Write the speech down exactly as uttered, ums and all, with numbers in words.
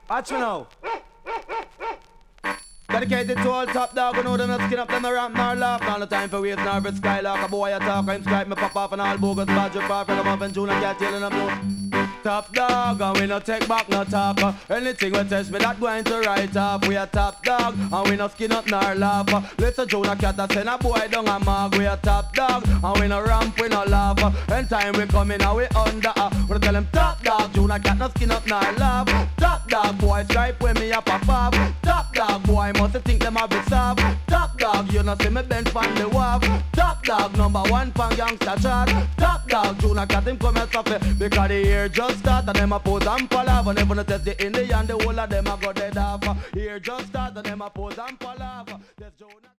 Watch me now. Dedicated to all top dog who know them not skin up, them no ramp nor laugh. Not the time for waste nor bit skylark. A boy a talk, I'm scribe me pop off and all bogus badge up off. Come up and June and get telling them no. Top dog and we no take back no talk. Anything we test me that going to write off. We a top dog and we no skin up nor laugh. Listen June a cat a send a boy down a mag. We a top dog and we no ramp, we no laugh. Anytime we come in and we under. We tell them top dog, June a cat no skin up nor laugh. Top dog boy stripe when me a pop off. Top dog boy must think them have it soft. Top dog, you know see me bend from the wharf. Top dog, number one pan gangsta chart. Top dog, June a cat him come and stop it. Because the year just start and them a pose and fall off. And never no test the Indian, the whole of them a go dead off. Here just start and them a pose and fall off.